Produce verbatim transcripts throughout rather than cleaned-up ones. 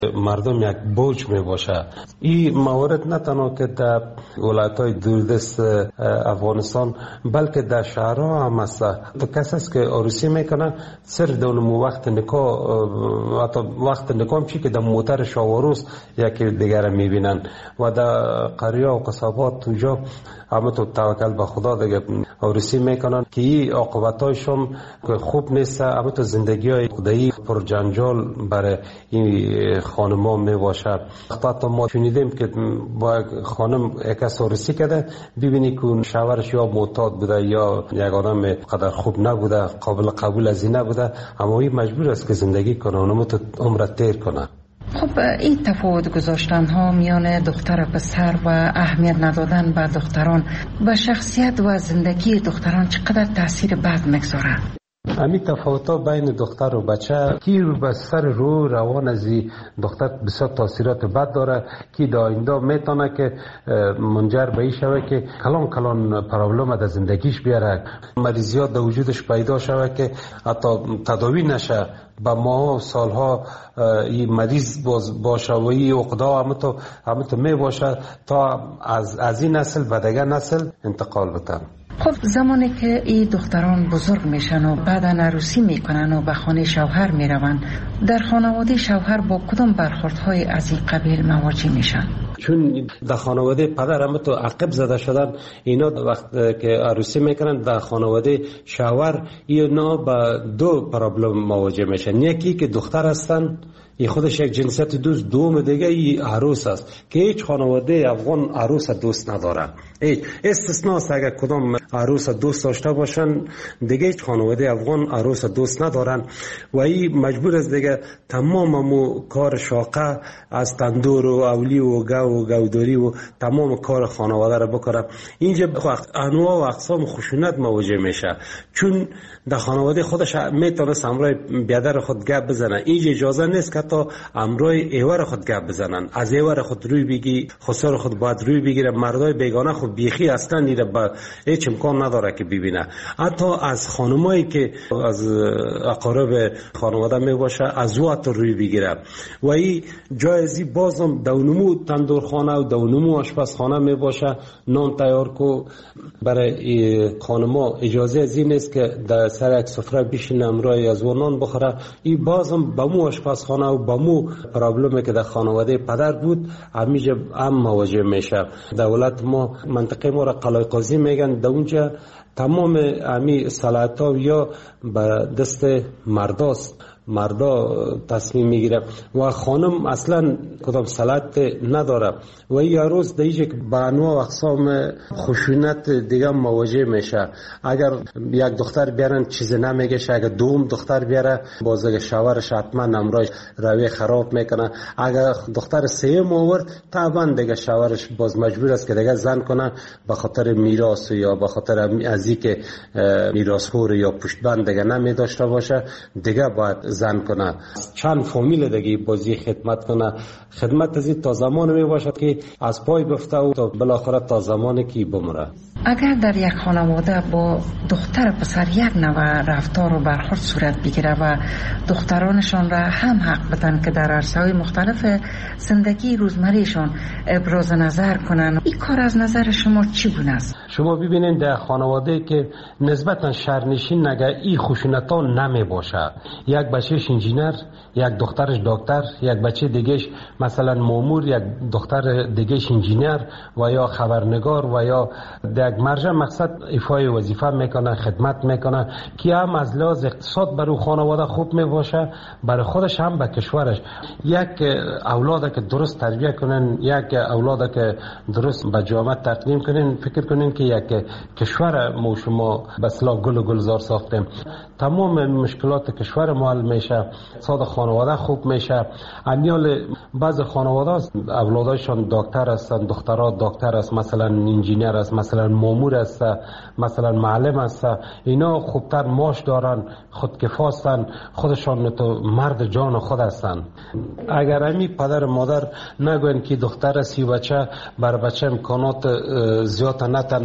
مردم یک بوج می باشه. این موارد نه تنها که در ولایت‌های دوردست افغانستان بلکه در شهرها هم است. تو کسی است که عروسی میکنه صرف در وقت نکاح، حتی وقت نکاح هم چی که در موتر شاوروز یکی دیگر میبینن و در قریه و قصابات اونجا همه تو توکل به خدا دیگه عروسی میکنن که این عاقبتایشون خوب نیست. همه تو زندگی های خدایی پر جنجال برای این خانما می باشه. حتی ما شنیدیم که با خانم یکس عروسی کرده ببینی که شوهرش یا معتاد بوده یا یک آدم قدر خوب نبوده، قابل قبول از این نبوده، اما این مجبور است که زندگی کنه و نمو عمر تیر کنه. خب این تفاوت گذاشتن ها میان دختر و پسر و اهمیت ندادن به دختران و شخصیت و زندگی دختران چقدر تاثیر بد میگذاره؟ همین تفاوت ها بین دختر و بچه کی رو به سر رو روان از دختر بسیار تاثیرات بد داره که در آینده میتونه که منجر به این شوه که کلان کلان پرابلم در زندگیش بیاره، مریضیات در وجودش پیدا شوه که حتی تداوی نشه، با ماه و سالها این مریض باشه و این عقده همه تو همه تو می باشه تا از از این نسل به دیگر نسل انتقال بتن. خب زمانی که این دختران بزرگ میشن و بعدا عروسی میکنن و به خانه شوهر میرون، در خانواده شوهر با کدام برخوردهای از این قبیل مواجه میشن؟ چون در خانواده پدر هم تو عقب زده شدن، اینا وقت که عروسی میکنن در خانواده شوهر اینا با دو پرابلم مواجه میشن. یکی که دختر هستن، این خودش یک جنسیت دوست، دوم دیگه این عروس است که هیچ خانواده افغان عروس دوست نداره. هیچ استثناء است اگر کدام عروس دوست داشته باشن، دیگه هیچ خانواده افغان عروس دوست ندارن و این مجبور است دیگه تمام مو کار شاقه از تندور و اولی و گو و گوداری و تمام کار خانواده را بکنه. اینجا انواع و اقسام خشونت مواجه میشه، چون در خانواده خودش میتونه امرای بیادر خود گپ بزنه. اینجا اجازه نیست که تا امرای ایوار خود گپ بزنن، از ایوار خود روی بگی، خسر خود باید روی بگیره. مردای بیگانه خود بیخی هستن، دیره با هیچ امکان نداره که ببینه. حتی از خانمایی که از اقارب خانواده می باشه از او حتی روی بگیره و این جایزی بازم دونمو تندورخانه و دونمو آشپزخانه می باشه. نان تیار کو برای خانما اجازه از این نیست که در سر یک سفره بشینه امرای از و نان بخوره. این بازم با مو آشپزخانه و با مو پرابلمی که در خانواده پدر بود همیشه هم مواجه میشه. دولت ما منطقه ما را قلعه قاضی میگن، در اونجا تمام امی صلاحیت‌ها یا به دست مرداست، مردا تصمیم میگیره و خانم اصلا کدام صلاحیت نداره و این روز دیگه با انواع و اقسام خشونت دیگه مواجه میشه. اگر یک دختر بیارن چیز نمیگه، اگر دوم دختر بیاره باز دیگه شوهرش حتما امرای روی خراب میکنه. اگر دختر سوم آورد طبعا دیگه شوهرش باز مجبور است که دیگه زن کنه به خاطر میراث یا به خاطر از اینکه میراثخور یا پشتبند دیگه نمی داشته باشه دیگه باید زن کنه. چند فامیل دیگه بازی خدمت کنه. خدمت از این تا زمان می باشد که از پای بفته و تا بالاخره تا زمانی که بمره. اگر در یک خانواده با دختر و پسر یک نوع رفتار و برخورد صورت بگیره و دخترانشان را هم حق بدن که در عرصه‌های مختلف زندگی روزمرهشان ابراز نظر کنن، این کار از نظر شما چی گونه است؟ شما ببینید در خانواده که نسبتا شهرنشین نگه این خشونت‌ها نمی باشه، یک بچهش انجینر، یک دخترش دکتر، یک بچه دیگهش مثلا مامور، یک دختر دیگهش انجینر و یا خبرنگار و یا یک مرجع مقصد ایفای وظیفه میکنه، خدمت میکنه که هم از لحاظ اقتصاد برای خانواده خوب میباشه، برای خودش هم به کشورش. یک اولاد که درست تربیت کنن، یک اولاد که درست به جامعه تقدیم کنن، فکر کنین که یک کشور ما شما به اصطلاح گل و گلزار ساختیم. تمام مشکلات کشور ما حل میشه، اقتصاد خانواده خوب میشه. امیال بعض خانواده اولادشان دکتر هستن، دخترها دکتر است، مثلا انجینیر است، مثلا مامور است، مثلا معلم است، اینا خوبتر معاش دارن، خودکفاستن، خودشان تو مرد جان خود هستن. اگر امی پدر مادر نگوین که دختر سی بچه بر بچه امکانات زیاد نتن،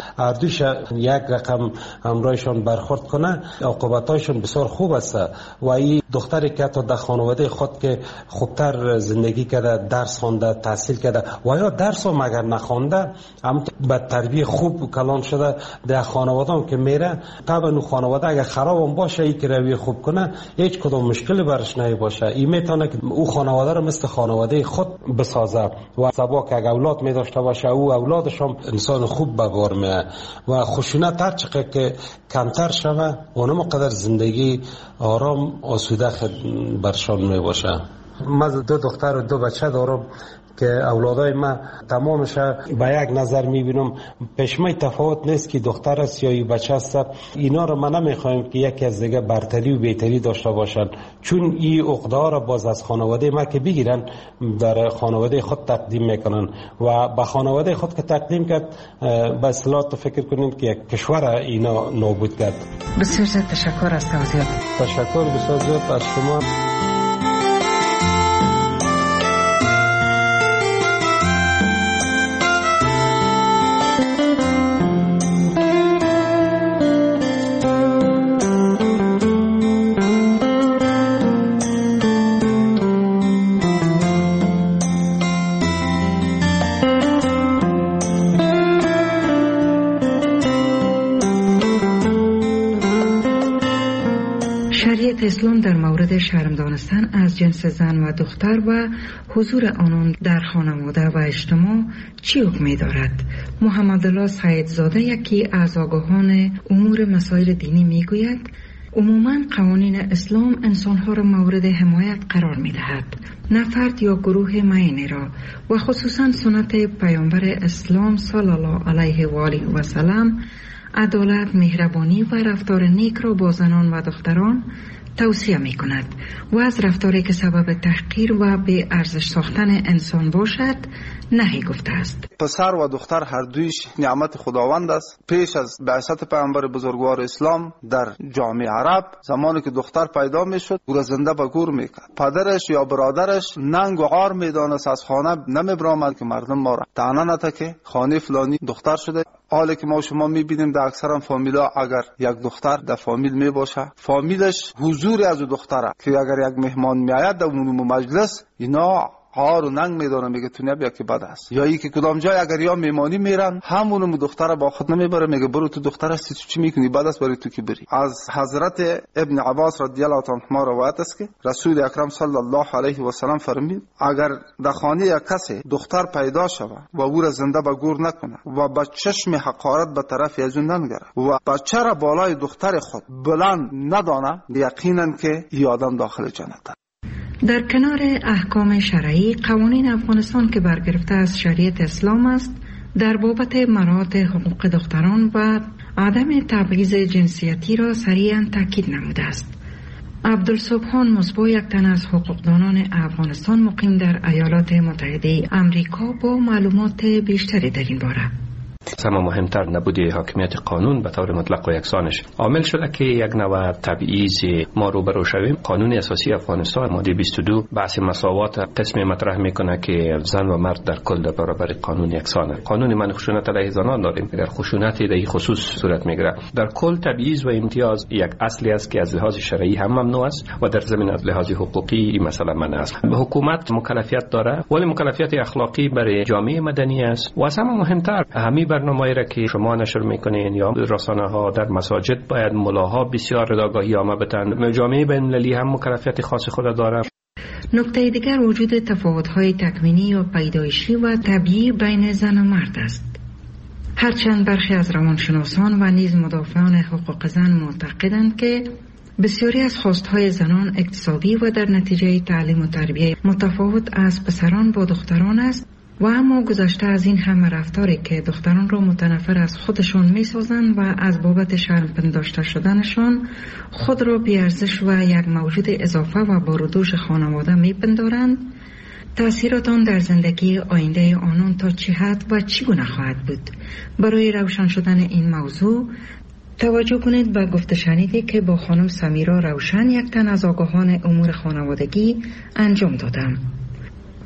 هر دوش یک رقم همراهشان برخورد کنه عاقبتایشون بسیار خوب است. و این دختری که تا در خانواده خود که خوبتر زندگی کرده، درس خوانده، تحصیل کرده و یا درس هم اگر نخوانده اما به تربیت خوب کلان شده در خانواده هم که میره، طبعا اون خانواده اگر خراب هم باشه ای که روی خوب کنه هیچ کدام مشکلی برش نمی باشه. این میتونه که او خانواده رو مثل خانواده خود بسازه و سبا که اگر اولاد می داشته باشه او اولادش هم انسان خوب به بار میاد و خشونت هر چقدر که کمتر شوه اونم قدر زندگی آرام آسوده برشان می باشه. من دو دختر و دو بچه دارم که اولادای من تمامش به یک نظر میبینم پشمای تفاوت نیست که دختر است یا بچه است. اینا رو من نمیخوایم که یکی از دیگه برتری و بهتری داشته باشن، چون این عقده را باز از خانواده ما که بگیرن در خانواده خود تقدیم میکنن و به خانواده خود که تقدیم کرد به اصطلاح فکر کنین که یک کشور اینا نابود کرد. بسیار زیاد تشکر از توضیحات. تشکر بسیار زیاد از شما. شریعت اسلام در مورد شرم دانستن از جنس زن و دختر و حضور آنان در خانواده و اجتماع چی حکمی دارد؟ محمد الله سیدزاده یکی از آگاهان امور مسائل دینی میگوید عموماً قوانین اسلام انسانها را مورد حمایت قرار می دهد، نه فرد یا گروه معینی را، و خصوصاً سنت پیامبر اسلام صلی الله علیه و آله و سلم عدالت، مهربانی و رفتار نیک را با زنان و دختران توصیه می کند و از رفتاری که سبب تحقیر و به ارزش ساختن انسان باشد نهی گفته است. پسر و دختر هر دویش نعمت خداوند است. پیش از بعثت پیامبر بزرگوار اسلام در جامعه عرب زمانی که دختر پیدا می شد او را زنده به گور می کرد. پدرش یا برادرش ننگ و عار می دانست، از خانه نمی برآمد که مردم ما را طعنه نده که خانه فلانی دختر شده. حالی که ما شما میبینیم در اکثر فامیلا اگر یک دختر در فامیل می باشه فامیلش حضور از دختره که اگر یک مهمان میآید در اون مجلس اینا هار و ننگ میدونه، میگه تو نبیا که بد است. یا ای که کدام جای اگر یا میمانی میرن همونم دختر با خود نمیبره، میگه برو تو دختر هستی تو چی میکنی، بد است برای تو که بری. از حضرت ابن عباس رضی الله عنهما روایت است که رسول اکرم صلی الله علیه و سلم فرمود اگر در خانه یک کسی دختر پیدا شود و او را زنده به گور نکنه و با چشم حقارت به طرف از اون ننگره و بچه را بالای دختر خود بلند ندانه، یقینا که این آدم داخل جنت. در کنار احکام شرعی، قوانین افغانستان که برگرفته از شریعت اسلام است در بابت مراعات حقوق دختران و عدم تبعیض جنسیتی را صریحاً تاکید نموده است. عبدالسبحان مصباح یک تن از حقوقدانان افغانستان مقیم در ایالات متحده آمریکا با معلومات بیشتری در این باره. اما مهمتر نبودی حاکمیت قانون به طور مطلق و یکسانش عامل شده که یک نوع تبعیض ما روبرو شویم. قانون اساسی افغانستان ماده بیست و دو بحث مساوات قسمی مطرح میکنه که زن و مرد در کل در برابر قانون یکسانه. قانون من خشونت علیه زنان داریم، در خشونت در این خصوص صورت میگیره. در کل تبعیض و امتیاز یک اصلی است که از لحاظ شرعی هم ممنوع است و در زمین از لحاظ حقوقی این مسئله منع است. حکومت مکلفیت داره ولی مکلفیت اخلاقی برای جامعه مدنی است و از همه مهمتر همین برنامه‌ای را که شما نشر میکنین یا رسانه‌ها در مساجد باید ملاها بسیار آگاهی عامه بدن. جامعه بین‌المللی هم مکلفیت خاص خود داره. نکته دیگر وجود تفاوت‌های تکوینی یا پیدایشی و طبیعی بین زن و مرد است. هرچند برخی از روانشناسان و نیز مدافعان حقوق زن معتقدند که بسیاری از خواستهای زنان اکتسابی و در نتیجه تعلیم و تربیه متفاوت از پسران با دختران است و اما گذشته از این همه رفتاری که دختران را متنفر از خودشان می سازند و از بابت شرم پنداشته شدنشان خود را بی‌ارزش و یک موجود اضافه و بارودوش خانواده می پندارند، تأثیرات آن در زندگی آینده آنان تا چه حد و چگونه خواهد بود؟ برای روشن شدن این موضوع توجه کنید به گفته شنیدی که با خانم سمیرا روشن یک تن از آگاهان امور خانوادگی انجام دادم.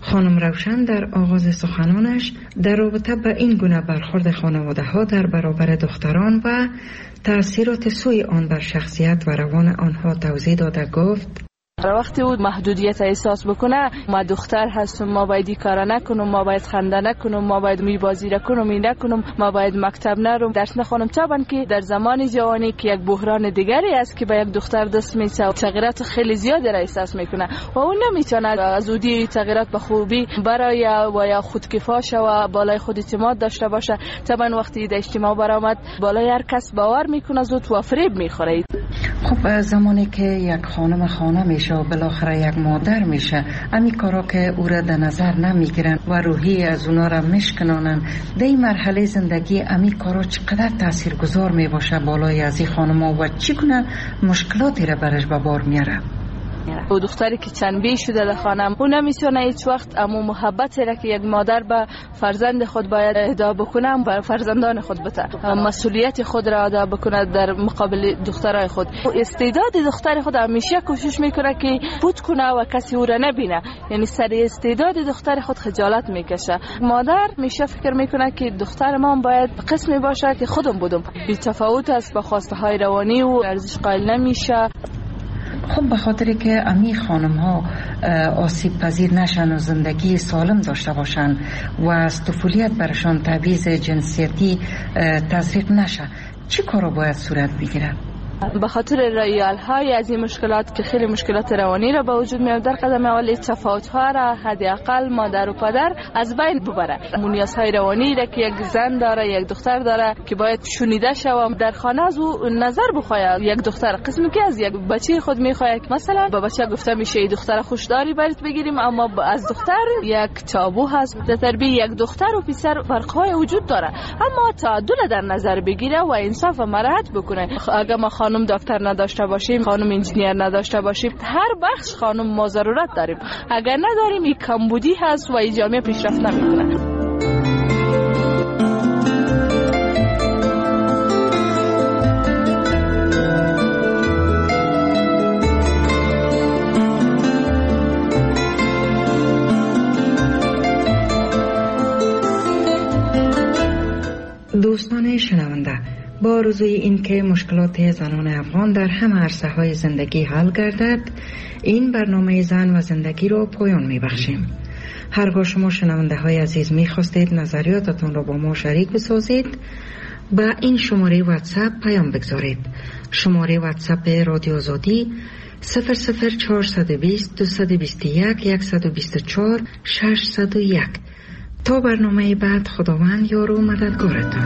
خانم روشن در آغاز سخنانش در رابطه با این گونه برخورد خانواده ها در برابر دختران و تأثیرات سوی آن بر شخصیت و روان آنها توضیح داده گفت: وقتی او محدودیت احساس بکنه، ما دختر هستم، ما باید این کارا نکنم، ما باید خنده نکنم، ما باید می بازی نکنم، این نکنم، ما باید مکتب نرم، درس نخونم. طبعا که در زمان جوانی که یک بحران دیگری است که به یک دختر دست میشه و تغییرات خیلی زیادی را احساس میکنه و اون نمیتونه از اودی تغییرات به خوبی برای و یا خودکفا شه و بالای خود اعتماد داشته باشه. طبعا وقتی در اجتماع برآمد بالای هر کس باور میکنه زود و فریب میخوره. خب زمانی که یک خانم خانه میشه و بالاخره یک مادر میشه، امی کارا که او را در نظر نمیگیرن و روحی از اونا را میشکنانن، در این مرحله زندگی امی کارا چقدر تاثیرگذار میباشه بالای از این خانم ها و چگونه مشکلاتی را برش به بار میاره؟ او دختری که چنبی شده در خانم، او نمیتونه هیچ وقت امو محبتی را که یک مادر به فرزند خود باید اهدا بکنه بر فرزندان خود بده، مسئولیت خود را ادا بکنه در مقابل دخترای خود. استعداد دختر خود همیشه کوشش میکنه که بود کنه و کسی او را نبینه، یعنی سر استعداد دختر خود خجالت میکشه. مادر میشه فکر میکنه که دختر ما باید قسمی باشه که خودم بودم، بی تفاوت است با خواسته های روانی و ارزش قائل نمیشه. خب به خاطری که امی خانم ها آسیب پذیر نشن و زندگی سالم داشته باشن و از طفولیت برشان تبعیض جنسیتی تزریق نشه، چی کارا باید صورت بگیره؟ به خاطر رایال های از این مشکلات که خیلی مشکلات روانی را به وجود میاد، در قدم اول تفاوت ها را حداقل مادر و پدر از بین ببره. نیاز های روانی را که یک زن داره، یک دختر داره که باید شنیده شود در خانه، از او نظر بخواد. یک دختر قسمی که از یک بچه خود میخواد، مثلا به بچه گفته میشه ای دختر خوشداری برات بگیریم، اما از دختر یک تابو هست. در تربیت یک دختر و پسر فرق های وجود داره، اما تعادل در نظر بگیره و انصاف و مراعات بکنه. اگر ما خانم دکتر نداشته باشیم، خانم انجینیر نداشته باشیم، هر بخش خانم ما ضرورت داریم. اگر نداریم این کمبودی هست و این جامعه پیشرفت نمیکنه. دوستان شنونده، با آرزوی این که مشکلات زنان افغان در همه عرصه های زندگی حل گردد، این برنامه زن و زندگی را پایان می بخشیم. هرگاه شما شنونده های عزیز می خواستید نظریاتتان را با ما شریک بسازید، با این شماره واتساپ پیام بگذارید. شماره واتساپ رادیو آزادی صفر صفر چهارصد و بیست دویست و بیست و یک صد و بیست و چهار ششصد و یک. تا برنامه بعد، خداوند یار و مددگارتان.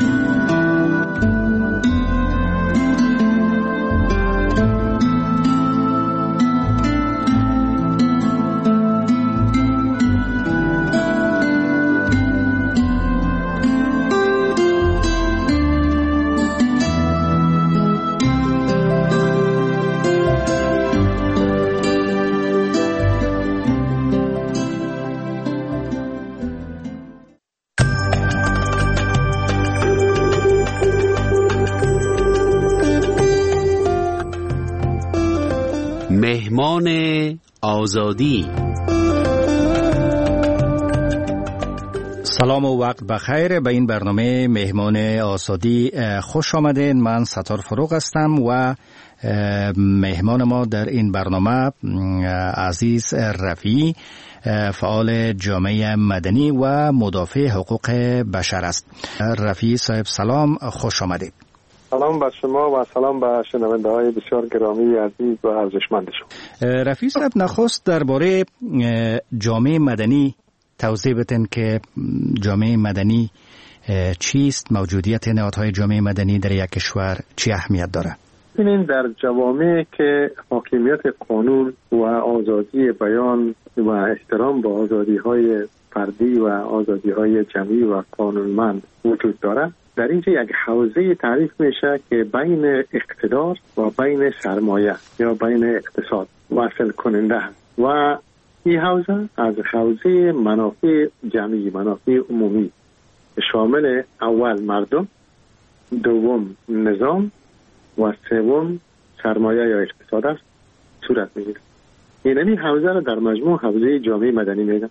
مهمان آزادی. سلام و وقت بخیر. به این برنامه مهمان آزادی خوش آمدین. من ستار فروغ هستم و مهمان ما در این برنامه عزیز رفیعی، فعال جامعه مدنی و مدافع حقوق بشر است. رفیعی صاحب سلام، خوش آمدید. سلام بر شما و سلام به شنونده های بسیار گرامی عزیز و ارزشمند شما. رفیع صاحب، نخست درباره جامعه مدنی توضیح بدین که جامعه مدنی چیست، موجودیت نهادهای جامعه مدنی در یک کشور چی اهمیت داره؟ ببینید، در جوامعی که حاکمیت قانون و آزادی بیان و احترام به آزادی های فردی و آزادی های جمعی و قانونمند وجود داره، در اینجا یک حوزه تعریف میشه که بین اقتدار و بین سرمایه یا بین اقتصاد وصل کننده هست و این حوزه از حوزه منافع جمعی، منافع عمومی شامل اول مردم، دوم نظام و سوم سرمایه یا اقتصاد است صورت میگیره. این این حوزه را در مجموع حوزه جامعه مدنی میگن.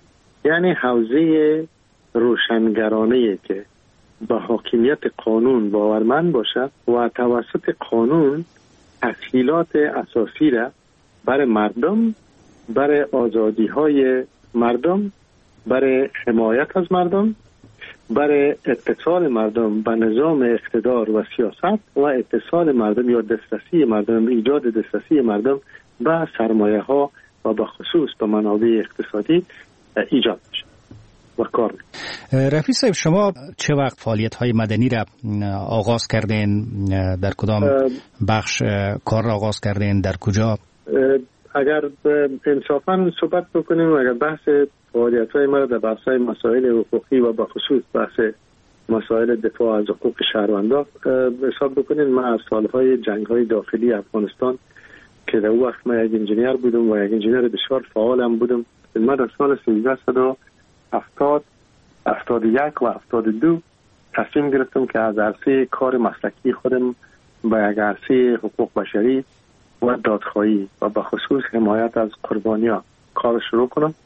یعنی حوزه روشنگرانه که به حاکمیت قانون باورمند باشد و توسط قانون تسهیلات اساسی را برای مردم، برای آزادی های مردم، برای حمایت از مردم، برای اتصال مردم به نظام اقتدار و سیاست و اتصال مردم یا دسترسی مردم، ایجاد دسترسی مردم به سرمایه ها و به خصوص به منابع اقتصادی ایجاد میشه و کار میشه. رفیع صاحب، شما چه وقت فعالیت های مدنی را آغاز کردین؟ در کدام بخش کار را آغاز کردین؟ در کجا؟ اگر انصافاً صحبت بکنیم، اگر بحث فعالیت های ما در بحث های مسائل حقوقی و به خصوص بحث مسائل دفاع از حقوق شهروندان حساب بکنیم، ما از سالهای جنگ های داخلی افغانستان که در اون وقت من یک انجینیر بودم و یک انجینیر بسیار فعالم بودم، من در سال سیزده و هفتاد، هفتاد و یک و هفتاد و دو تصمیم گرفتم که از عرصه کار مسلکی خودم به یک عرصه حقوق بشری و دادخواهی و به خصوص حمایت از قربانیان کار شروع کنم.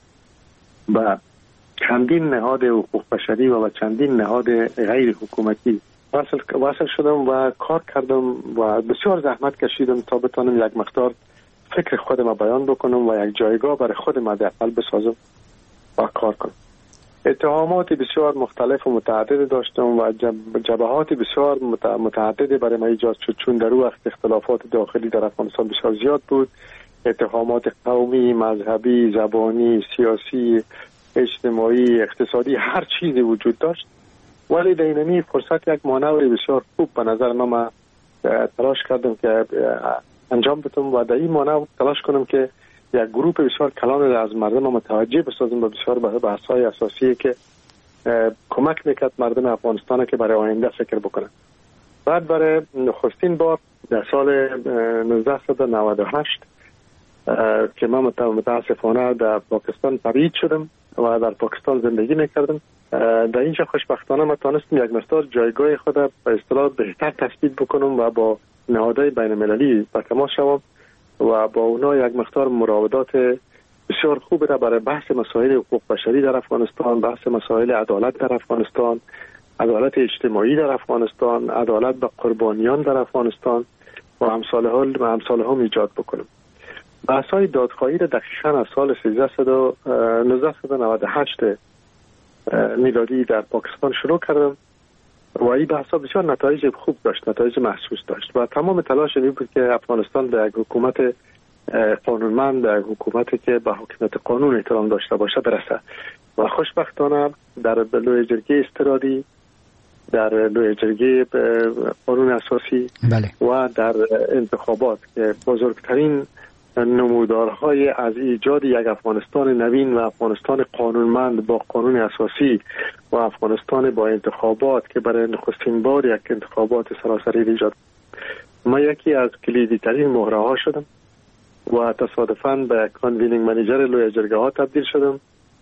و چندین نهاد حقوق بشری و چندین نهاد غیر حکومتی وصل, وصل شدم و کار کردم و بسیار زحمت کشیدم تا بتانم یک مقدار فکر خودم بیان بکنم و یک جایگاه برای خودم حداقل بسازم و کار کنم. اتهامات بسیار مختلف و متعدد داشتم و جبهات بسیار متعدد برای من ایجاد شد، چون در اون وقت اختلافات داخلی در افغانستان بسیار زیاد بود. اتهامات قومی، مذهبی، زبانی، سیاسی، اجتماعی، اقتصادی، هر چیزی وجود داشت. ولی در اینمی فرصت یک مانوری بسیار خوب به نظر من تلاش کردم که انجام بدم و در این مانور تلاش کنم که یک گروه بسیار کلان از مردم متوجه بسازم به بسیار بحث‌های اساسی که کمک میکرد مردم افغانستان که برای آینده فکر بکنن. بعد برای نخستین بار در سال نوزده نود و هشت که من متاسفانه در پاکستان پرید شدم و در پاکستان زندگی میکردم، در اینجا خوشبختانه من تانستم یک مقدار جایگاه خود به اصطلاح بهتر تثبیت بکنم و با نهادهای بین المللی به تماس شوم و با اونا یک مقدار مراودات بسیار خوب را برای بحث مسائل حقوق بشری در افغانستان، بحث مسائل عدالت در افغانستان، عدالت اجتماعی در افغانستان، عدالت به قربانیان در افغانستان و امثال و امثال هم ایجاد بکنم. بحث‌های دادخواهی را دقیقاً از سال سیزده و نود و هشت میلادی در پاکستان شروع کردم و این بحث‌ها بسیار نتایج خوب داشت، نتایج محسوس داشت و تمام تلاش این بود که افغانستان به یک حکومت قانونمند، به یک حکومتی که به حکومت قانون احترام داشته باشه برسه و خوشبختانه در لوی جرگه استرادی، در لوی جرگه قانون اساسی بله. و در انتخابات که بزرگترین نمودارهای از ایجاد یک افغانستان نوین و افغانستان قانونمند با قانون اساسی و افغانستان با انتخابات که برای نخستین بار یک انتخابات سراسری ایجاد، ما یکی از کلیدی ترین مهره ها شدم و تصادفاً به کانوینینگ منیجر لوی جرگه ها تبدیل شدم.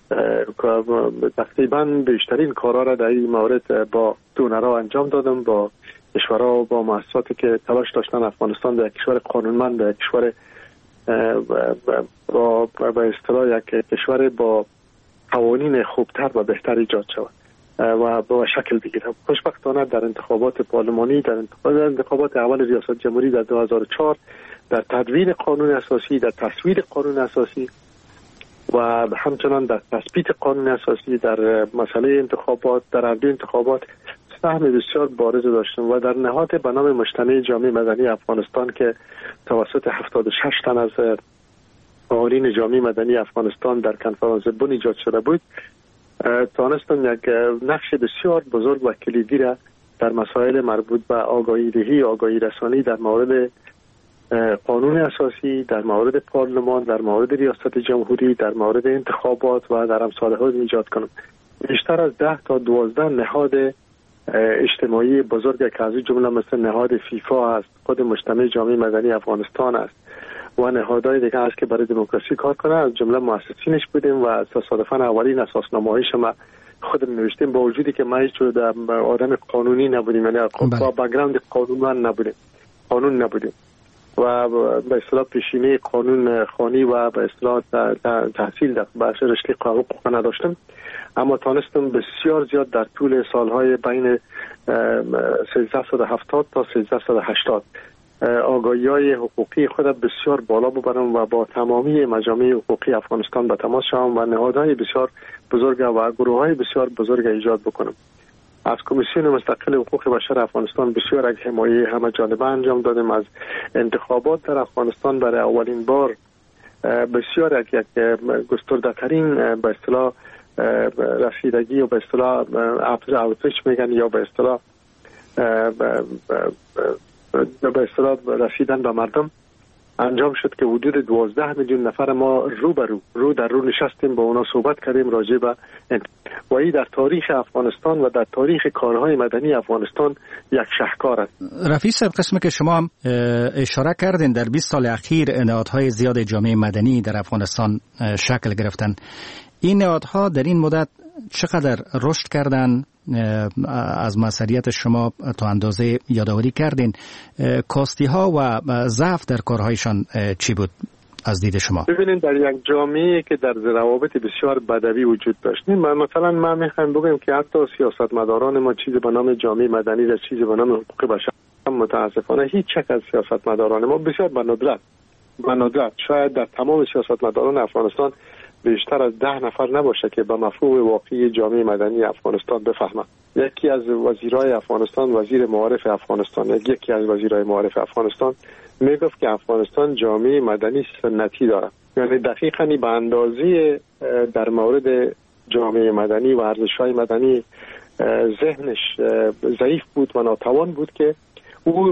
تقریباً بیشترین کارها را در این مورد با دونرها انجام دادم، با کشورها و با مؤسساتی که تلاش داشتن افغانستان به یک کشور قانونمند، به یک کشور با به اصطلاح یک کشور با قوانین خوبتر و بهتر ایجاد شود و با شکل بگیره. خوشبختانه در انتخابات پارلمانی، در انتخابات اول ریاست جمهوری در دو هزار و چهار، در تدوین قانون اساسی، در تصویب قانون اساسی و همچنان در تثبیت قانون اساسی، در مسئله انتخابات، در عرض انتخابات سهم بسیار بارز داشتم و در نهاد به نام مجتمع جامعه مدنی افغانستان که توسط هفتاد و شش تن از فعالین جامعه مدنی افغانستان در کنفرانس بن ایجاد شده بود، توانستم یک نقش بسیار بزرگ و کلیدی را در مسائل مربوط به آگاهی دهی، آگاهی رسانی در مورد قانون اساسی، در مورد پارلمان، در مورد ریاست جمهوری، در مورد انتخابات و در امثال ها ایجاد کنم. بیشتر از ده تا دوازده نهاد اجتماعی بزرگ که از جمله مثل نهاد فیفا است، خود مجتمع جامعه مدنی افغانستان است و نهادهای دیگه است که برای دموکراسی کار کنه، از جمله مؤسسینش بودیم و تصادفاً اولین اساسنامه‌هایش ما خودم نوشتیم، با وجودی که ما هیچ آدم قانونی نبودیم، یعنی با بک‌گراند قانونمند نبودیم، قانون نبودیم. و به اصطلاح پیشینه قانون خوانی و به اصطلاح تحصیل در بخش رشته قانون نداشتم، اما تانستم بسیار زیاد در طول سالهای بین سیزده هفتاد تا سیزده هشتاد آگاهی های حقوقی خود بسیار بالا ببرم و با تمامی مجامع حقوقی افغانستان به تماس شوم و نهادهای بسیار بزرگ و گروه های بسیار بزرگ ایجاد بکنم. از کمیسیون مستقل حقوق بشر افغانستان بسیار یک حمایه همه جانبه انجام دادیم. از انتخابات در افغانستان برای اولین بار بسیار یک یک گسترده ترین به اصطلاح رسیدگی و به اصطلاح اوتریچ میگن یا به اصطلاح به اصطلاح رسیدن به مردم انجام شد که حدود دوازده میلیون نفر ما رو به رو رو در رو نشستیم با اونا صحبت کردیم راجع به و این در تاریخ افغانستان و در تاریخ کارهای مدنی افغانستان یک شاهکار است. رفیع صاحب، قسمی که شما اشاره کردین در بیست سال اخیر نهادهای زیاد جامعه مدنی در افغانستان شکل گرفتن. این نهادها در این مدت چقدر رشد کردن؟ از مسئولیت شما تا اندازه یادآوری کردین، کاستی ها و ضعف در کارهایشان چی بود از دید شما؟ ببینید، در یک جامعه که در روابط بسیار بدوی وجود داشت، مثلا ما میخوایم بگیم که حتی سیاستمداران ما چیزی به نام جامعه مدنی و چیزی به نام حقوق بشر، متاسفانه هیچ یک از سیاستمداران ما بسیار به ندرت به ندرت شاید در تمام سیاستمداران افغانستان بیشتر از ده نفر نباشه که به مفهوم واقعی جامعه مدنی افغانستان بفهمه. یکی از وزیرای افغانستان، وزیر معارف افغانستان، یکی از وزیرای معارف افغانستان میگفت که افغانستان جامعه مدنی سنتی داره. یعنی دقیقاً به اندازه در مورد جامعه مدنی و ارزش‌های مدنی ذهنش ضعیف بود و ناتوان بود که او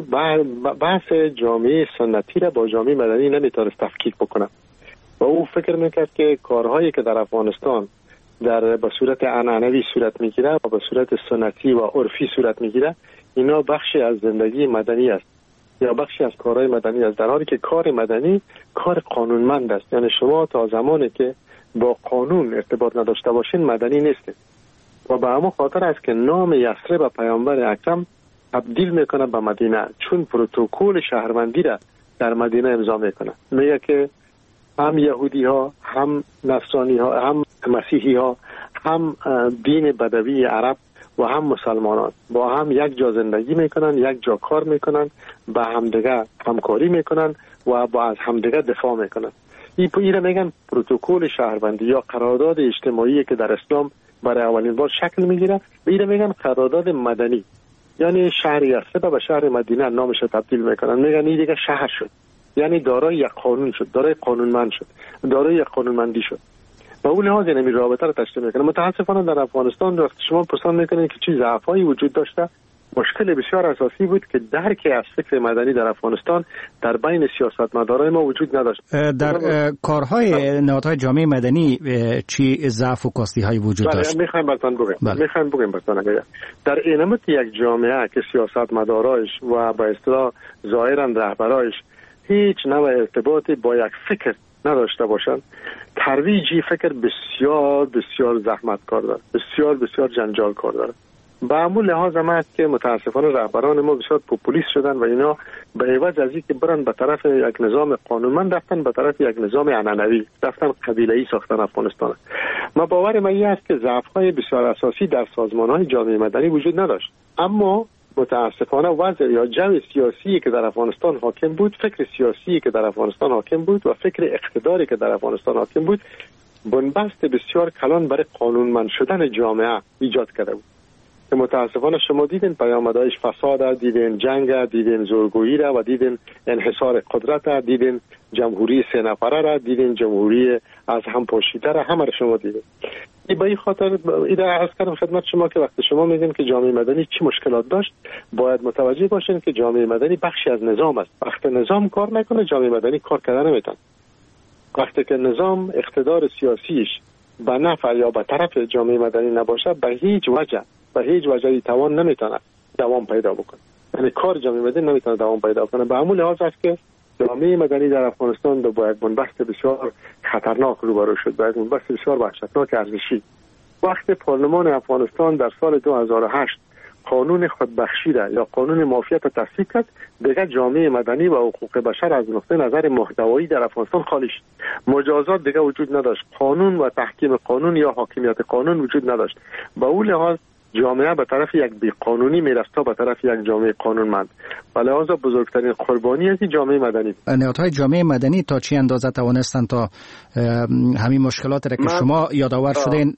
بحث جامعه سنتی را با جامعه مدنی نمیتونست تفکیک بکنه و او فکر میکرد که کارهایی که در افغانستان در به صورت عنعنوی صورت میگیره و به صورت سنتی و عرفی صورت میگیره، اینا بخشی از زندگی مدنی است یا بخشی از کارهای مدنی است، در حالی که کار مدنی کار قانونمند است. یعنی شما تا زمانی که با قانون ارتباط نداشته باشین مدنی نیستید و به همون خاطر است که نام یثرب و پیامبر اکرم تبدیل میکنه به مدینه، چون پروتکل شهروندی را در مدینه امضا میکنه. میگه که هم یهودی ها، هم نصرانی ها، هم مسیحی ها، هم دین بدوی عرب و هم مسلمانان با هم یک جا زندگی میکنن، یک جا کار میکنن، با همدیگه همکاری میکنن و با از همدیگه دفاع میکنن. این اینا میگن پروتکل شهروندی یا قرارداد اجتماعی که در اسلام برای اولین بار شکل میگیره. اینا میگن قرارداد مدنی. یعنی شهر یثرب به شهر مدینه نامش تبدیل میکنن، میگن این دیگه شهر شد، یعنی دارای یک قانون شد، دارای قانونمند شد، دارای یک قانونمندی شد. و اون لحاظ یعنی رابطه رو تشکیل میکنه. متاسفانه در افغانستان وقتی شما پرسان میکنید که چه ضعفایی وجود داشته، مشکل بسیار اساسی بود که درک از فکر مدنی در افغانستان در بین سیاستمدارای ما وجود نداشت. در کارهای نهادهای جامعه مدنی چی ضعف و کاستی های وجود داشت؟ میخوایم براتون بگم میخوایم بگم براتون در اینمت یک جامعه که سیاستمدارایش و به اصطلاح ظاهرا رهبرایش هیچ نوع ارتباطی با یک فکر نداشته باشند، ترویجی فکر بسیار بسیار زحمت کار داره، بسیار بسیار جنجال کار داره. به همون لحاظ هم است که متاسفانه رهبران ما بسیار پوپولیست شدن و اینا به عوض از اینکه برن به طرف یک نظام قانونمند رفتن به طرف یک نظام عنعنوی، رفتن قبیله‌ای ساختن افغانستان. ما باور این است که ضعف‌های بسیار اساسی در سازمان‌های جامعه مدنی وجود نداشت، اما متاسفانه وضع یا جو سیاسی که در افغانستان حاکم بود، فکر سیاسی که در افغانستان حاکم بود و فکر اقتداری که در افغانستان حاکم بود، بنبست بسیار کلان برای قانونمند شدن جامعه ایجاد کرده بود. که متاسفانه شما دیدین پیامدهایش فساد، دیدین جنگ، دیدین زورگویی را و دیدین انحصار قدرت را، دیدین جمهوری سه نفره را، دیدین جمهوری از هم پاشیده را، همه را شما دیدین. این به این خاطر ایده عرض کردم خدمت شما که وقتی شما میگین که جامعه مدنی چی مشکلات داشت، باید متوجه باشین که جامعه مدنی بخشی از نظام است. وقتی نظام کار نکنه جامعه مدنی کار کردن نمیتونه. وقتی که نظام اقتدار سیاسیش به نفع یا به طرف جامعه مدنی نباشه، به هیچ وجه به هیچ وجهی توان نمیتونه دوام پیدا بکنه. یعنی کار جامعه مدنی نمیتونه دوام پیدا کنه. به همون لحاظ است که جامعه مدنی در افغانستان دو با یک بنبست بسیار خطرناک روبرو شد، با یک بنبست بسیار وحشتناک ارزشی. وقتی پارلمان افغانستان در سال دو هزار و هشت قانون خودبخشی را یا قانون مافیات را تصویب کرد، دیگه جامعه مدنی و حقوق بشر از نقطه نظر محتوایی در افغانستان خالی شد. مجازات دیگه وجود نداشت، قانون و تحکیم قانون یا حاکمیت قانون وجود نداشت. به اون لحاظ جامعه به طرف یک بی قانونی میرفت تا به طرف یک جامعه قانونمند. و لحاظا بزرگترین قربانی از این جامعه مدنی. نهادهای جامعه مدنی تا چه اندازه توانستند تا همین مشکلات را که شما یادآور شدین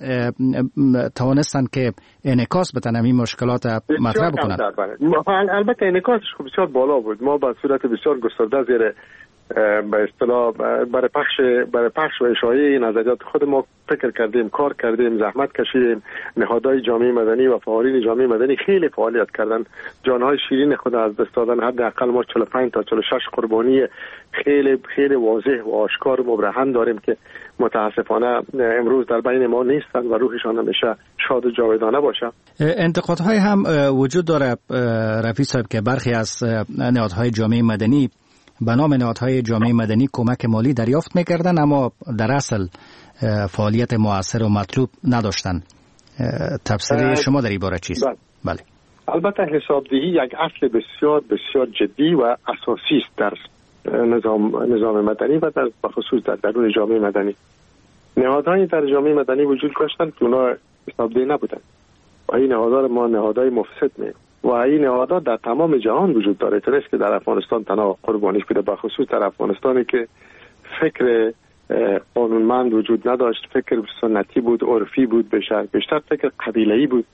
توانستند که انعکاس بدن همین مشکلات مطرح بکنند؟ البته انعکاسش بسیار بالا بود. ما به صورت بسیار گسترده زیر به اصطلاح برای پخش برای پخش و اشاعه نظریات خود ما فکر کردیم، کار کردیم، زحمت کشیدیم. نهادهای جامعه مدنی و فعالین جامعه مدنی خیلی فعالیت کردن، جانهای شیرین خود از دست دادن. حداقل ما چهل و پنج تا چهل و شش قربانی خیلی خیلی واضح و آشکار و مبرهن داریم که متاسفانه امروز در بین ما نیستند و روحشان همیشه شاد و جاودانه باشه. انتقادهای هم وجود داره رفیع صاحب که برخی از نهادهای جامعه مدنی به نام نهادهای جامعه مدنی کمک مالی دریافت می‌کردند اما در اصل فعالیت مؤثر و مطلوب نداشتند. تفسیر شما در این باره چیست؟ بله. البته حسابدهی یک اصل بسیار بسیار جدی و اساسی است در نظام نظام مدنی و در بخصوص در درون جامعه مدنی. نهادهای در جامعه مدنی وجود داشتند که اونا حسابدهی نبودند. و این نهادها ما نهادهای مفسد می و این نهادها در تمام جهان وجود داره. تو نیست که در افغانستان تنها قربانیش بوده، بخصوص در افغانستانی که فکر قانونمند وجود نداشت، فکر سنتی بود، عرفی بود، بیشتر بیشتر فکر قبیله‌ای بود.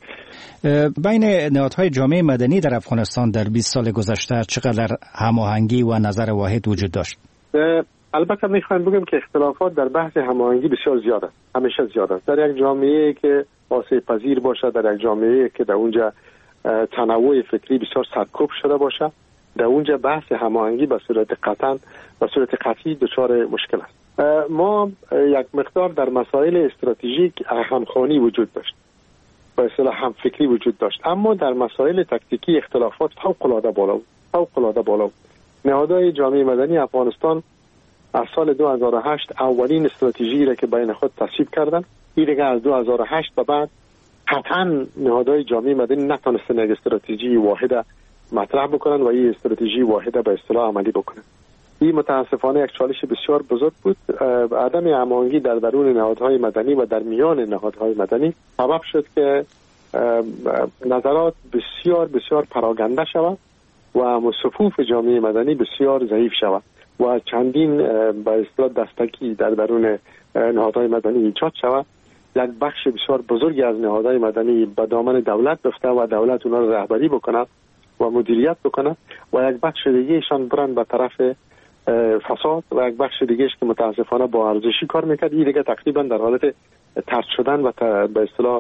بین نهادهای جامعه مدنی در افغانستان در بیست سال گذشته چقدر هماهنگی و نظر واحد وجود داشت؟ البته میخوایم بگم که اختلافات در بحث هماهنگی بسیار زیاد است، همیشه زیاد است. در یک جامعه که آسیب پذیر باشه، در یک جامعه که در اونجا تنوع فکری بسیار سرکوب شده باشه، در اونجا بحث هماهنگی به صورت قطعا به صورت قطعی دچار مشکل است. ما یک مقدار در مسائل استراتژیک همخوانی وجود داشت، به اصطلاح هم فکری وجود داشت، اما در مسائل تکتیکی اختلافات فوق العاده بالا بود. فوق العاده بالا بود. نهادهای جامعه مدنی افغانستان از سال دو هزار و هشت اولین استراتژی را که بین خود تصویب کردند، این دیگه از دو هزار و هشت به بعد قطعا نهادهای جامعه مدنی نتونستن یک استراتژی واحده مطرح بکنن و این استراتژی واحده به اصطلاح عملی بکنن. این متاسفانه یک چالش بسیار بزرگ بود. عدم هماهنگی در درون نهادهای مدنی و در میان نهادهای مدنی سبب شد که نظرات بسیار بسیار پراگنده شود و صفوف جامعه مدنی بسیار ضعیف شود و چندین به اصطلاح دستگی در درون نهادهای مدنی ایجاد شود. یک بخش بسیار بزرگی از نهادهای مدنی به دامن دولت بفته و دولت اونا رو رهبری بکنه و مدیریت بکنه و یک بخش دیگه ایشان برن به طرف فساد و یک بخش دیگهش که متاسفانه با ارزشی کار میکرد. این دیگه تقریبا در حالت طرد شدن و به اصطلاح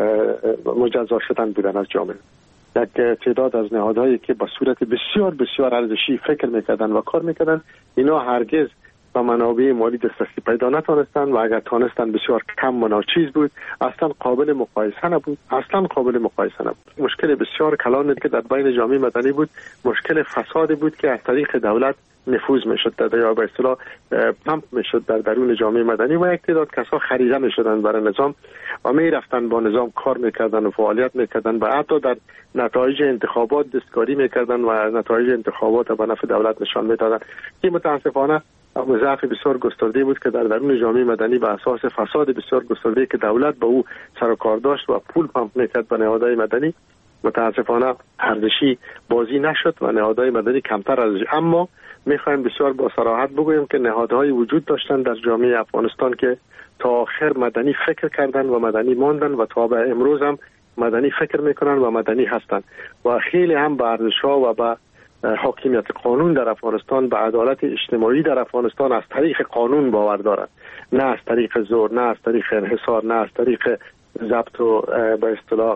مجزا شدن بودن از جامعه. یک تعداد از نهادهایی که به صورت بسیار بسیار ارزشی فکر میکردن و کار میکردن، اینا هرگز و منابع مالی دسترسی پیدا نتونستن و اگر تونستن بسیار کم و ناچیز بود، اصلا قابل مقایسه نبود اصلا قابل مقایسه نبود. مشکل بسیار کلانی که در بین جامعه مدنی بود مشکل فسادی بود که از طریق دولت نفوذ میشد در یا به اصطلاح پمپ میشد در درون جامعه مدنی و یک تعداد کسا خریده میشدن برای نظام و میرفتن با نظام کار میکردن و فعالیت میکردن و حتی در نتایج انتخابات دستکاری میکردن و نتایج انتخابات به نفع دولت نشان میدادن. این متاسفانه ضعف بسیار گسترده بود که در درون جامعه مدنی به اساس فساد بسیار گسترده که دولت به او سر و کار داشت و پول پمپ میکرد به نهادهای مدنی، متاسفانه ارزشی بازی نشد و نهادهای مدنی کمتر ارزشی. اما میخوایم بسیار با صراحت بگوییم که نهادهایی وجود داشتن در جامعه افغانستان که تا آخر مدنی فکر کردن و مدنی ماندن و تا به امروز هم مدنی فکر میکنن و مدنی هستن و خیلی هم به ارزش‌ها و به حاکمیت قانون در افغانستان، به عدالت اجتماعی در افغانستان از طریق قانون باور دارند، نه از طریق زور، نه از طریق انحصار، نه از طریق ضبط و به اصطلاح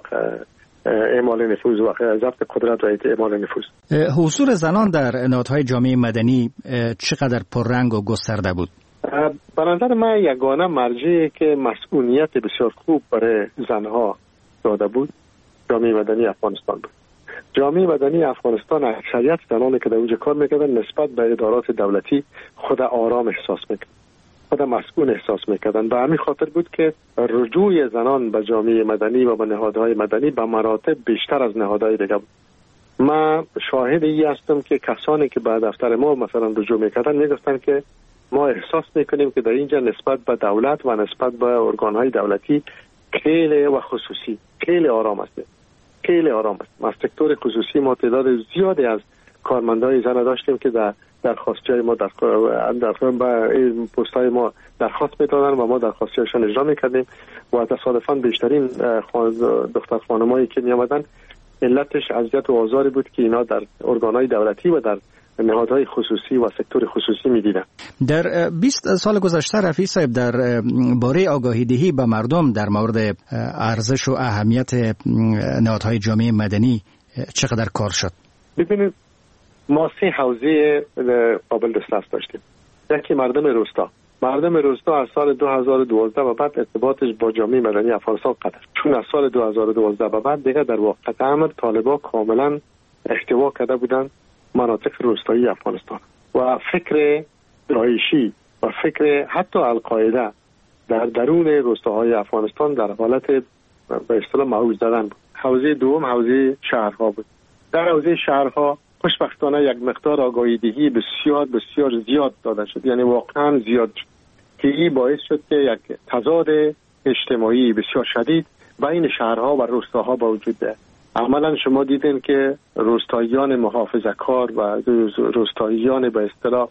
اعمال نفوذ و ضبط قدرت و اعمال نفوذ. حضور زنان در نهادهای جامعه مدنی چقدر پررنگ و گسترده بود؟ به نظر من یگانه مرجعی که مسئولیت بسیار خوب برای زنها داده بود جامعه مدنی افغانستان بود. جامعه مدنی افغانستان اکثریت زنانی که در اونجا کار میکردن نسبت به ادارات دولتی خود آرام احساس میکرد خود مسئول احساس میکردن. به همین خاطر بود که رجوع زنان به جامعه مدنی و به نهادهای مدنی به مراتب بیشتر از نهادهای دیگه بود. ما شاهد ای هستم که کسانی که به دفتر ما مثلا رجوع میکردن میگفتن که ما احساس میکنیم که در اینجا نسبت به دولت و نسبت به ارگانهای دولتی خیلی و خصوصی خیلی آرام است، خیلی آرام است. از سکتور خصوصی ما تعداد زیادی از کارمندای زن داشتیم که در درخواست‌های ما در در به پست‌های ما درخواست می‌دادن و ما درخواست‌هاشون اجرا می‌کردیم و تصادفاً بیشترین دختر خانمایی که می‌آمدن علتش اذیت و آزاری بود که اینا در ارگان‌های دولتی و در نهادهای خصوصی و سکتور خصوصی می‌دیدن. در بیست سال گذشته رفیع صاحب در باره آگاهی دهی به مردم در مورد ارزش و اهمیت نهادهای جامعه مدنی چقدر کار شد؟ ببینید ما سه حوزه قابل دسترس داشتیم. یکی مردم روستا. مردم روستا از سال دو هزار و دوازده و بعد ارتباطش با جامعه مدنی افغانستان قطع. چون از سال دو هزار و دوازده و بعد دیگه در واقع امر طالبان کاملا احتوا کرده بودن مناطق روستایی افغانستان و فکر داعشی و فکر حتی القاعده در درون روستاهای افغانستان در حالت به اصطلاح موج زدن بود. حوزه دوم حوزه شهرها بود. در حوزه شهرها خوشبختانه یک مقدار آگاهی دهی بسیار بسیار زیاد داده شد، یعنی واقعا زیاد شد که این باعث شد که یک تضاد اجتماعی بسیار شدید بین شهرها و روستاها با وجود ده. عملا شما دیدین که روستاییان محافظه‌کار و روستاییان به اصطلاح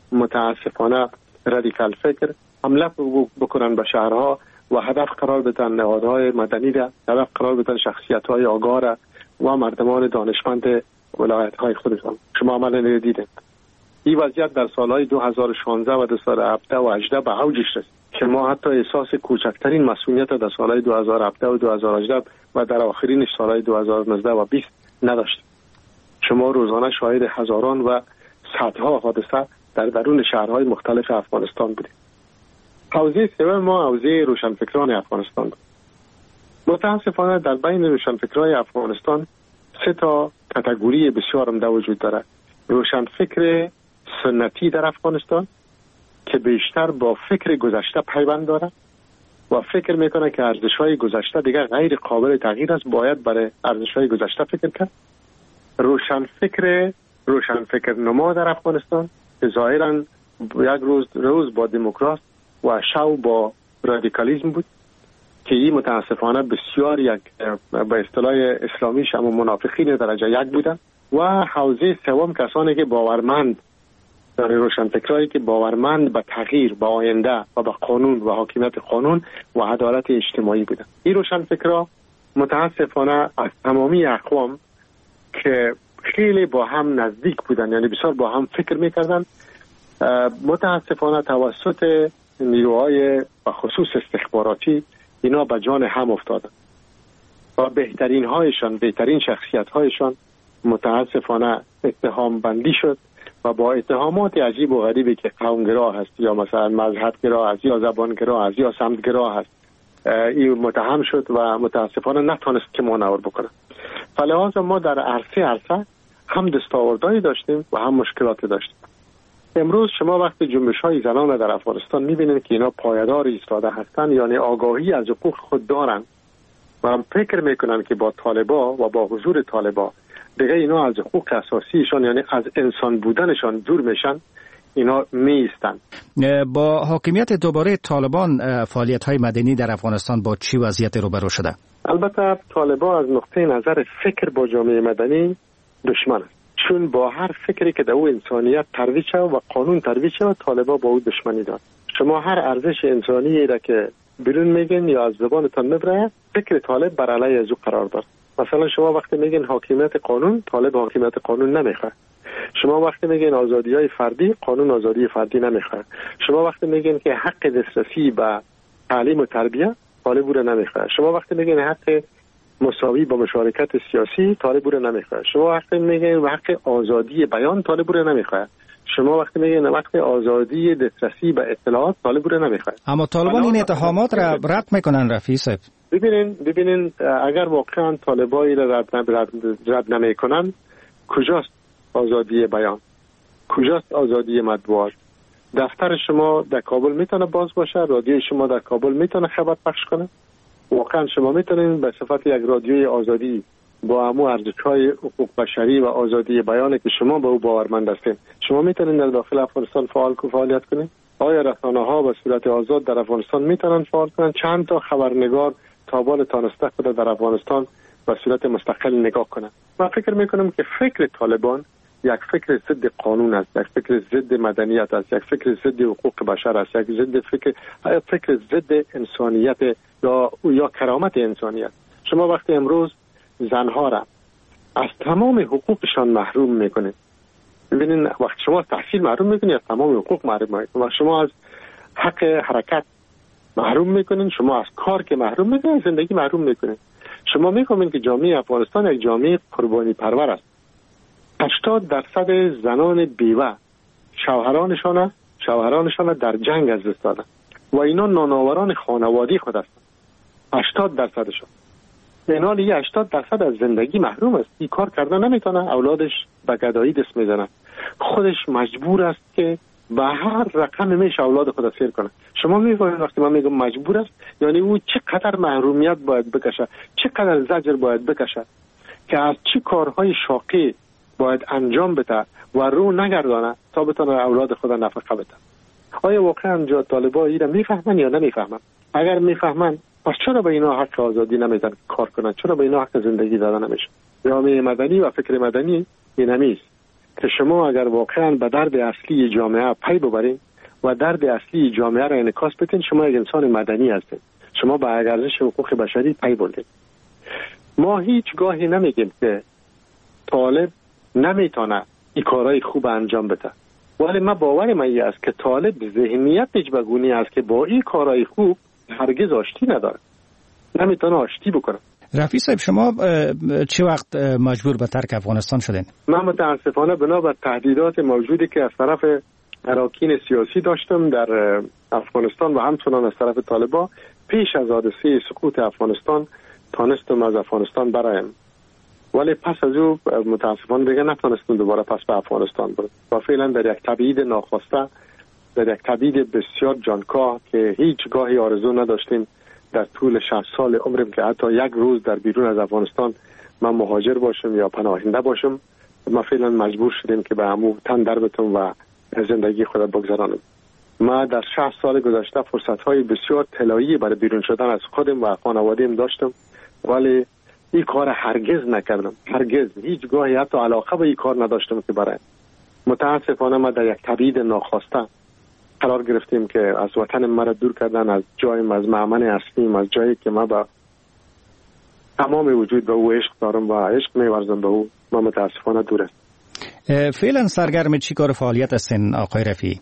متاسفانه رادیکال فکر حمله بکنن به شهرها و هدف قرار بدن نهادهای مدنی را، هدف قرار بدن شخصیت‌های آگاه را و مردمان دانشمند ولایت‌های خودشان. شما عملا دیدین این وضعیت در سالهای دو هزار و شانزده و دو هزار و هفده و هجده به اوجش رسید که ما حتی احساس کوچکترین مسئولیت در سالهای دو هزار و هفده و دو هزار و هجده و در آخرین سالهای دو هزار و نوزده و بیست نداشتیم. شما روزانه شاهد هزاران و صدها حادثه در درون شهرهای مختلف افغانستان بودیم. حوزه سوم ما حوزه روشنفکران افغانستان بود. متاسفانه در بین روشنفکران افغانستان سه تا کاتگوری بسیار عمده وجود داره. روشنفکر سنتی در افغانستان که بیشتر با فکر گذشته پیوند داره و فکر میکنه که ارزش‌های گذشته دیگر غیر قابل تغییر است، باید برای ارزش‌های گذشته فکر کرد. روشنفکر روشنفکر نما در افغانستان که ظاهراً یک روز روز با دموکراسی و شو با رادیکالیسم بود که این متاسفانه بسیار یک به اصطلاح اسلامیش اما منافقین درجه یک بودن. و حوزه سوم کسانی که باورمند در روشنفکرایی که باورمند به تغییر، به آینده و به قانون و حاکمیت قانون و عدالت اجتماعی بودن. این روشنفکرها متاسفانه از تمامی اقوام که خیلی با هم نزدیک بودن، یعنی بسیار با هم فکر میکردن، متاسفانه توسط نیروهای و خصوص استخباراتی اینا به جان هم افتادن و بهترین هایشان بهترین شخصیت هایشان متاسفانه اتهام بندی شد و با اتهامات عجیب و غریبی که قومگرا هست یا مثلا مذهبگرا هست یا زبانگرا هست یا سمتگرا هست این متهم شد و متاسفانه نتونست که مانور بکنه. فلحاظ ما در عرصه عرصه هم دستاوردهایی داشتیم و هم مشکلات داشتیم. امروز شما وقتی جنبش های زنان در افغانستان میبینید که اینا پایدار ایستاده هستن، یعنی آگاهی از حقوق خود دارن و هم فکر میکنن که با طالبا و با حضور طالبا دیگه اینا از حقوق اساسیشان یعنی از انسان بودنشان دور میشن، اینا میستن. با حاکمیت دوباره طالبان فعالیت های مدنی در افغانستان با چی وضعیت روبرو شده؟ البته طالبان از نقطه نظر فکر با جامعه مدنی دشمن است، چون با هر فکری که در او انسانیت ترویج شد و قانون ترویج شد طالبان با او دشمنی دارد. شما هر ارزش انسانی را که بیرون میگن یا از زبانتان میبره، فکر طالب بر علیه از او قرار دارد. مثلا شما وقتی میگین حاکمیت قانون، طالب حاکمیت قانون نمیخواد. شما وقتی میگین آزادی‌های فردی، قانون آزادی فردی نمیخواد. شما وقتی میگین که حق دسترسی به تعلیم و تربیت، طالب او را نمیخواد. شما وقتی میگین حق مساوی با مشارکت سیاسی، طالب او را نمیخواد. شما وقتی میگین حق آزادی بیان، طالب او را نمیخواد. شما وقتی میگین وقت آزادی دسترسی به اطلاعات، طالب او را نمیخواد. اما طالبان این اتهامات را رد میکنن رفیع صاحب. ببینین ببینین اگر واقعا طالبایی را رد, رد, رد نمیکنن، کجاست آزادی بیان؟ کجاست آزادی مطبوعات؟ دفتر شما در کابل میتونه باز باشه، رادیوی شما در کابل میتونه خبر پخش کنه. واقعا شما میتونید به صفت یک رادیوی آزادی با همو ارزش‌های حقوق بشری و آزادی بیان که شما به او باورمند هستید، شما میتونید در داخل افغانستان فعال فعالیت کنید. آیا رسانه‌ها به صورت آزاد در افغانستان میتونن فعال کنن؟ چند تا خبرنگار تابال تانسته خود در افغانستان به صورت مستقل نگاه کنن. من فکر میکنم که فکر طالبان یک فکر ضد قانون است، یک فکر ضد مدنیت است، یک فکر ضد حقوق بشر است، یک ضد فکر فکر ضد انسانیت یا یا کرامت انسانیت. شما وقتی امروز زنها را از تمام حقوقشان محروم میکنید، ببینید وقتی شما تحصیل محروم میکنید از تمام حقوق محروم میکنید، وقتی شما از حق حرکت محروم میکنید، شما از کار که محروم میکنید، از زندگی محروم میکنید. شما میگویید که جامعه افغانستان یک جامعه قربانی پرور است. هشتاد درصد زنان بیوه شوهرانشان شوهرانشان در جنگ از دست دادند و اینا نانآوران خانوادگی خود هستند. هشتاد درصدشان. اینا دیگه هشتاد درصد از زندگی محروم است. این کار کردن نمیتونه، اولادش به گدایی دست میزنه. خودش مجبور است که به هر رقم میشه اولاد خود اسیر کنه. شما میفهمید وقتی من میگم مجبور است یعنی او چقدر محرومیت باید بکشه، چقدر زجر باید بکشه که از چه کارهای شاقی باید انجام بده و رو نگردانه تا بتونه اولاد خود نفقه بده. آیا واقعا جا طالبا اینا میفهمن یا نمیفهمن؟ اگر میفهمن پس چرا به اینا حق آزادی نمیدن کار کنن؟ چرا به اینا حق زندگی دادن نمیشه؟ جامعه مدنی و فکر مدنی این همیست که شما اگر واقعا به درد اصلی جامعه پی ببرین و درد اصلی جامعه را انعکاس بدین، شما یک انسان مدنی هستید، شما به ارزش حقوق بشری پی بردید. ما هیچ گاهی نمیگیم که طالب نمیتونه این کارهای خوب انجام بده، ولی ما باور من این است که طالب ذهنیتش بگونی است که با این کارهای خوب هرگز آشتی نداره، نمیتونه آشتی بکنه. رفیع صاحب شما چه وقت مجبور به ترک افغانستان شدین؟ من متاسفانه بنابر تهدیدات موجودی که از طرف اراکین سیاسی داشتم در افغانستان و همچنان از طرف طالبان، پیش از حادثه سقوط افغانستان تانستم از افغانستان برایم، ولی پس از او متاسفانه دیگه نتونستم دوباره پس به افغانستان برم و فعلا در یک تبعید ناخواسته، در یک تبعید بسیار جانکاه که هیچ گاهی آرزو نداشتیم در طول شصت سال عمرم که حتی یک روز در بیرون از افغانستان من مهاجر باشم یا پناهنده باشم، ما فعلا مجبور شدیم که به عمو تن در بتم و زندگی خود بگذرانم. ما در شصت سال گذشته فرصت‌های بسیار طلایی برای بیرون شدن از خودم و خانواده‌ام داشتم، ولی این کار هرگز نکردم، هرگز هیچ گاهی حتی علاقه به این کار نداشتم که برای متاسفانه ما در یک تبعید ناخواسته قرار گرفتیم که از وطن مرا دور کردن، از جایم، از معمن اصلیم، از جایی که ما با تمام وجود به او عشق دارم و عشق می‌ورزم به او، ما متاسفانه دور است. فعلا سرگرم چی کار فعالیت هستین آقای رفیعی؟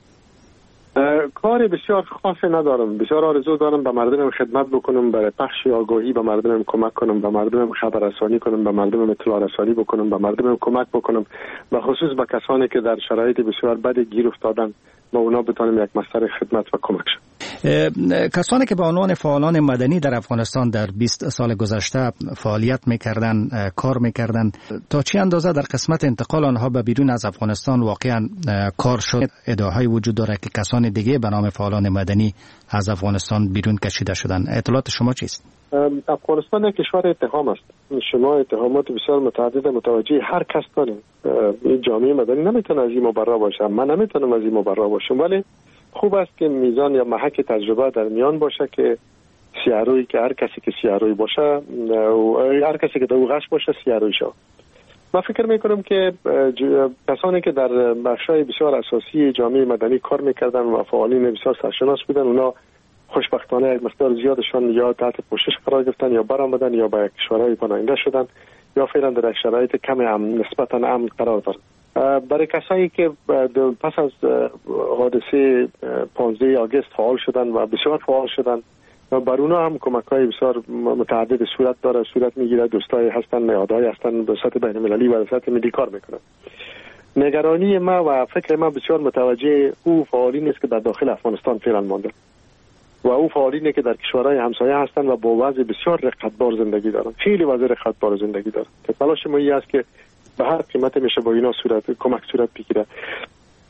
کار بسیار خاصی ندارم، بسیار آرزو دارم به مردمم خدمت بکنم، برای پخش آگاهی به مردمم کمک کنم، به مردمم خبر رسانی کنم، به مردمم اطلاع رسانی بکنم، به مردمم کمک بکنم، به خصوص به کسانی که در شرایط بسیار بد گیر افتادن با اونا بتونیم یک مصدر خدمت و کمک شد. کسانی که به عنوان فعالان مدنی در افغانستان در بیست سال گذشته فعالیت میکردن، کار میکردن، تا چه اندازه در قسمت انتقال آنها به بیرون از افغانستان واقعا کار شد؟ ادعاهای وجود داره که کسان دیگه به نام فعالان مدنی از افغانستان بیرون کشیده شدن. اطلاعات شما چیست؟ افغانستان یک کشور اتهام است. شما اتهامات بسیار متعدد متوجه هر کس کنید. این جامعه مدنی نمیتونه از این مبرا باشه، من نمیتونم از این مبرا باشم، ولی خوب است که میزان یا محک تجربه در میان باشه که سیارویی که هر کسی که سیارویی باشه، هر کسی که دوغش باشه سیارویی شد. من فکر میکنم که کسانی که در بخشای بسیار اساسی جامعه مدنی کار میکردن و فعالین بسیار سرشناس بودن، اونا خوشبختانه یک مقدار زیادشان یا تحت پوشش قرار گرفتن یا برآمدن یا به کشورهای پناهنده شدن یا فعلا در یک شرایط کم امن نسبتا امن قرار دارند. برای کسایی که پس از حادثه پانزده آگوست فعال شدن و بسیار فعال شدن، بر اونا هم کمک‌های بسیار متعدد صورت داره، صورت میگیره، دوستای هستن، نهادهای هستن، به سطح بین‌المللی و به سطح ملی کار میکنن. نگرانی ما و فکر ما بسیار متوجه او فعالین است که در داخل افغانستان فعلا مانده و او فعالینی که در کشورهای همسایه هستند و با وضع بسیار رقتبار زندگی دارند، خیلی وضع رقتبار زندگی دارند. که تلاش ما این است که به هر قیمت میشه با اینا صورت کمک صورت بگیره.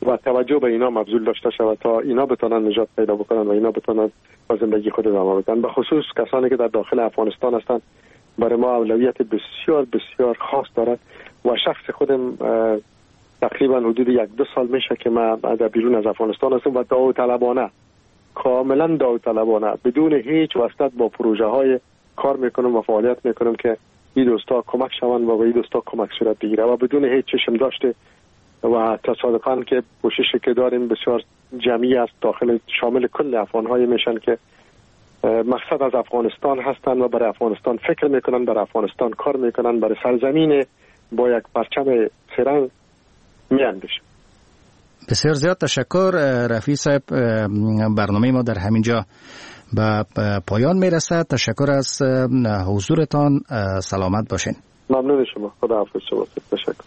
و توجه به اینا مبذول داشته شود تا اینا بتونن نجات پیدا بکنن و اینا بتونن با زندگی خود ادامه بدن. به خصوص کسانی که در داخل افغانستان هستند برای ما اولویت بسیار بسیار خاص دارد و شخص خودم تقریبا حدود یک دو سال میشه که من در بیرون از افغانستان هستم و داوطلبانه، کاملا داوطلبانه بدون هیچ واسطه با پروژه های کار میکنم و فعالیت میکنم که این دوستا کمک شوند و به این دوستا کمک صورت بگیره و بدون هیچ چشم داشته و تصادفاً که کوششی که داریم بسیار جمعی است داخل شامل کل افغان‌های میشن که مقصد از افغانستان هستند و برای افغانستان فکر میکنن، برای افغانستان کار میکنن، برای سرزمین با یک پرچم سرنگ میاندیشن. بسیار زیاد تشکر رفیع صاحب. برنامه ما در همینجا به پایان میرسد. تشکر از حضورتان. سلامت باشین. ممنون شما. خدا حافظ شما. تشکر.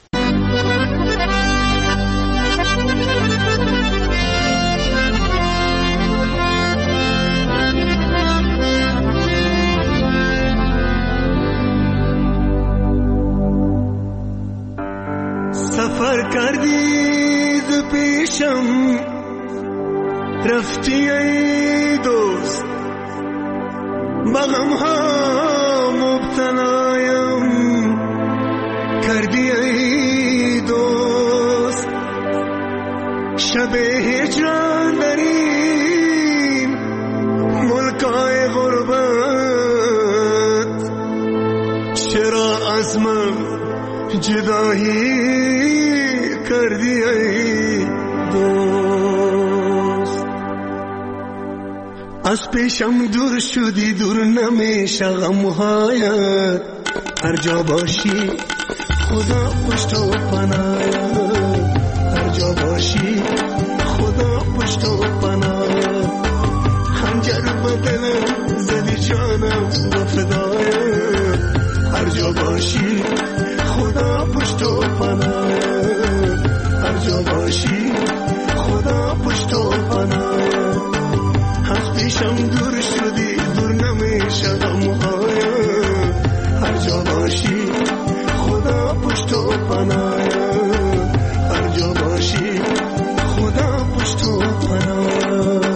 سفر کردید پیشم رفتی ای دوست، بغم ها مبتلایم کردی ای دوست، شب هجران در این ملکای غربت چرا از من جدایی کردی ای دوست، از پیشم دور شدی دور نمیشه غمهایت، هر جا باشی خدا پشت و پناهت، هر جا باشی خدا پشت و پناهت، خنجر بدنم زدی جانم و فدایت، هر جا باشی خدا پشت و پناهت، هر جا باشی خدا پشت و پناهت، از پیشم دور شدی دور نمیشه غمهایت، هر جا باشی خدا پشت و پناهت، هر جا باشی خدا پشت و پناهت.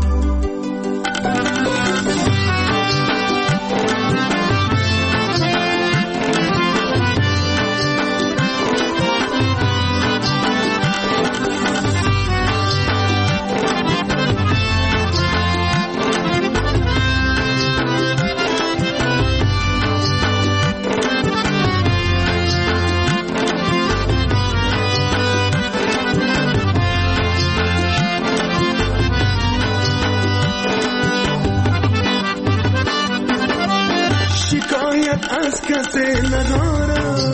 از کسی ندارم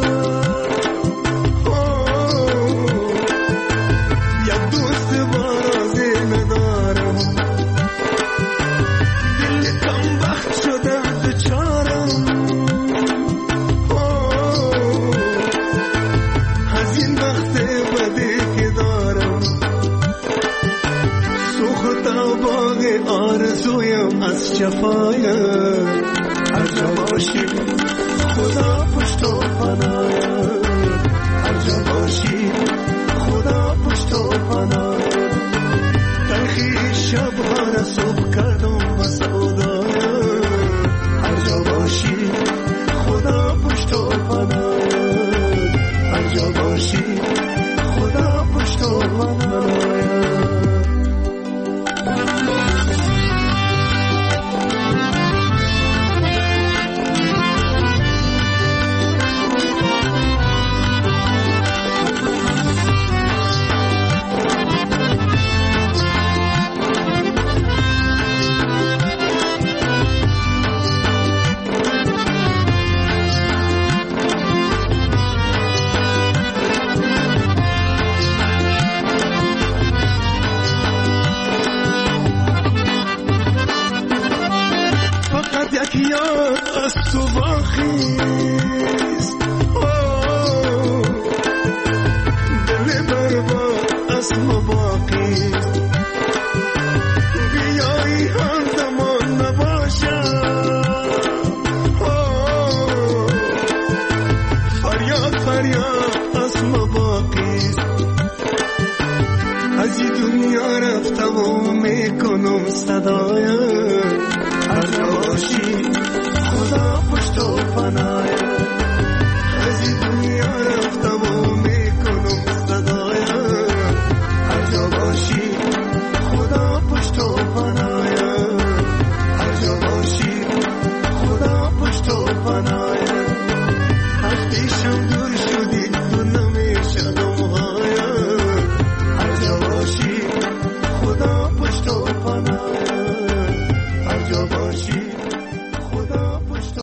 یک دوست بارازی ندارم، دل کم وقت شدم بچارم، از این وقت بدی که دارم، سوخت باغ آرزویم از جفایم، هر جا باشی خدا پشت و پناهت، هر جا باشی خدا پشت و پناهت، تلخی شبها را صبح کردم و سودایم، هر جا باشی خدا پشت و پناهت، هر جا باشی خدا پشت و پناهت. یاد از تو باقی